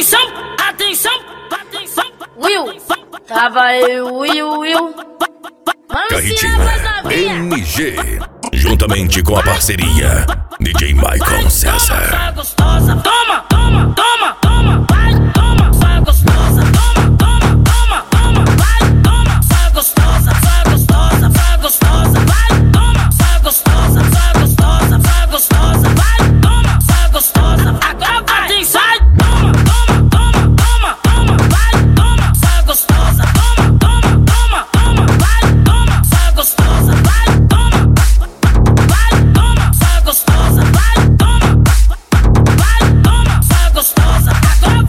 Atenção, atenção, atenção. Will, tava eu, Will. Carretinha MG, juntamente com a parceria DJ Maicon César. Gostosa, toma, toma, toma, toma, vai, toma, só gostosa, toma, toma, toma, toma, vai, toma, só gostosa, só gostosa, só gostosa, vai, toma, só gostosa, só gostosa, só gostosa, vai, toma, só gostosa, agora vai, atenção, toma, toma, toma, toma, toma, vai, toma, só gostosa, toma, toma, toma, toma, vai, toma, só gostosa, vai, toma, vai, toma, só gostosa, vai, toma, vai, toma, só gostosa, agora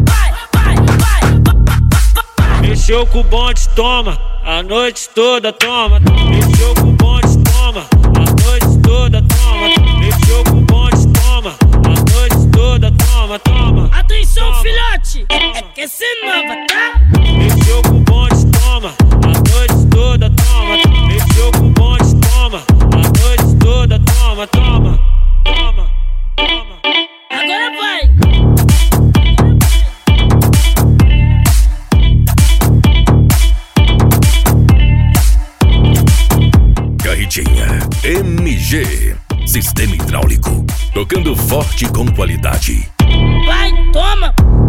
vai. Mexeu com o bonde, toma, a noite toda, toma. Mexeu com o bonde, toma, a noite toda, toma. Mexeu com o bonde, toma, a noite toda, toma, toma. Atenção, filhote, é que essa é nova, tá? Mexeu com o bonde, toma, a noite toda, toma. Mexeu com o bonde, toma, a noite toda, toma, toma, toma, toma. Agora vai. Carretinha MG, sistema hidráulico, tocando forte com qualidade. Vai, toma,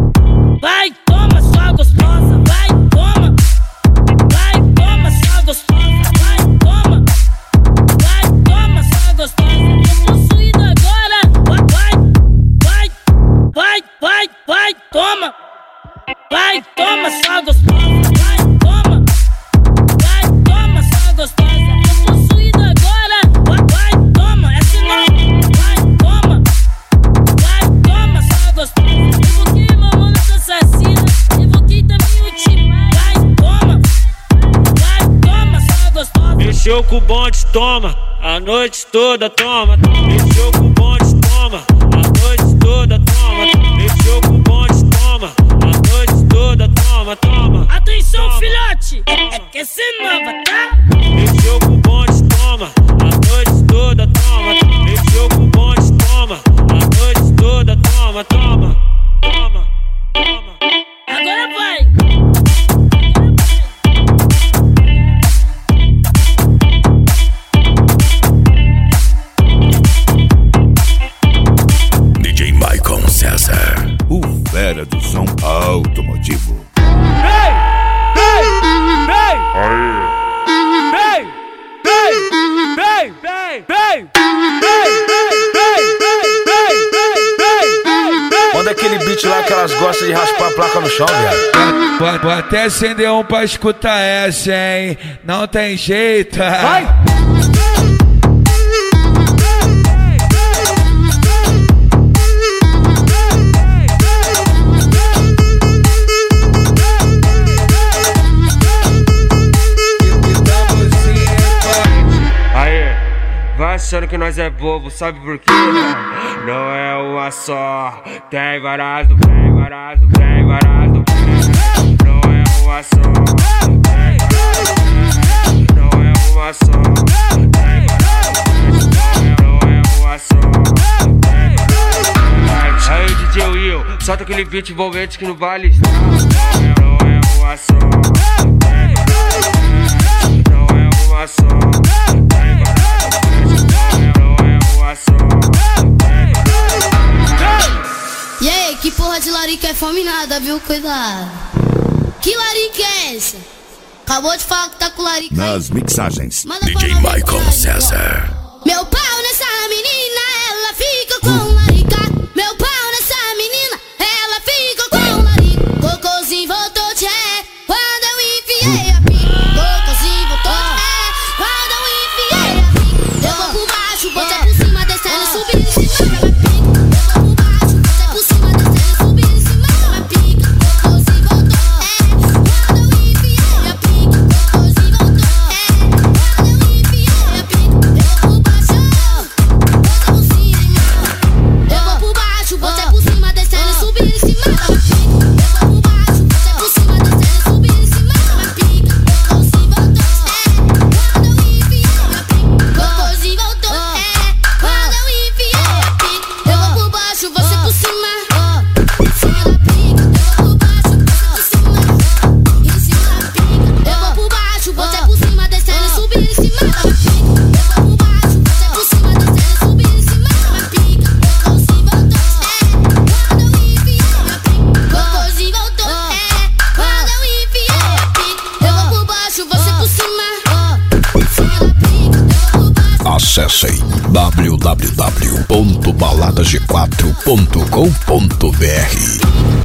só gostosa, vai, toma, só gostosa, vai, toma, só gostosa, tô possuído agora, vai, toma, só gostosa, vai, toma, só gostosa, tô possuído agora, vai, toma, essa não, vai, toma, só gostosa, evoquei mamão nessa assassina, evoquei também o Timar, vai, toma, só gostosa. Mexeu com o bonde, toma, a noite toda, toma. Mexeu com o bonde, toma, a noite toda, toma. Mexeu com o bonde, toma, a noite toda, toma, toma. Atenção, filhote, é que essa é nova, tá? Mexeu com o bonde, toma, a noite toda, toma. Mexeu com o bonde, toma, a noite toda, toma, toma, toma, toma. Agora vai. DJ Maicon César, o fera do som automotivo. Manda aquele beat lá que elas gostam de raspar a placa no chão, velho. Vou até acender um pra escutar essa, hein? Não tem jeito. Vai! Vai achando que nós é bobo, sabe por quê? Não é uma só, tem várias do bem, várias do bem, várias do bem. Não é uma só, tem várias do bem. Não é uma só, tem várias do bem. Não é uma só, tem várias do bem. Aí DJ Will, solta aquele beat envolvente que no vale está. Não é uma só, tem várias do bem. Não é uma só, tem várias do bem. E aí, que porra de larica é fome nada, viu? Cuidado. Que larica é essa? Acabou de falar que tá com larica. Nas mixagens, Manda DJ pra Maicon César. Meu pau nessa menina, ela fica com larica. Meu pau nessa menina, ela fica com larica. Cocôzinho voltou, tchê, quando eu enfiei a pica. Cocôzinho voltou, quando eu enfiei a pica. Eu vou por baixo, bota por cima, descendo, subindo em cima da minha pica. Eu vou por baixo, bota por cima, descendo, subindo em cima da minha pica. Cocôzinho voltou, quando eu enfiei a pica. Cocôzinho voltou, quando eu enfiei a pica. Eu vou por baixo, bota por cima. Acessem www.baladasg4.com.br.